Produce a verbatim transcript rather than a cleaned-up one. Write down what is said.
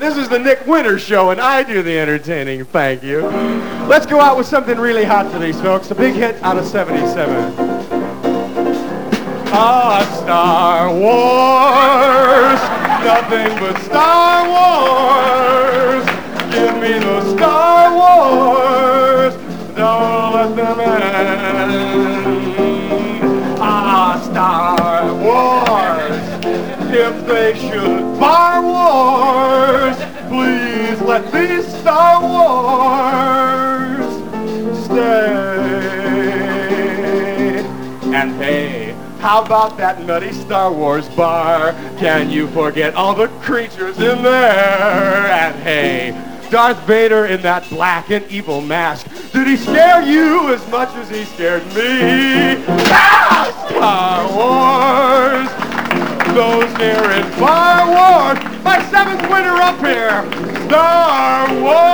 This is the Nick Winters Show, and I do the entertaining. Thank you. Let's go out with something really hot for these folks. A big hit out of seventy-seven. Ah, Star Wars, nothing but Star Wars. Give me the Star Wars, don't let them end. Ah, Star Wars, if they should bar wars, please let these Star Wars stay. And hey, how about that nutty Star Wars bar? Can you forget all the creatures in there? And hey, Darth Vader in that black and evil mask, did he scare you as much as he scared me? Ah, Star Wars, those near and far wars, my seventh winner up here, Star Wars.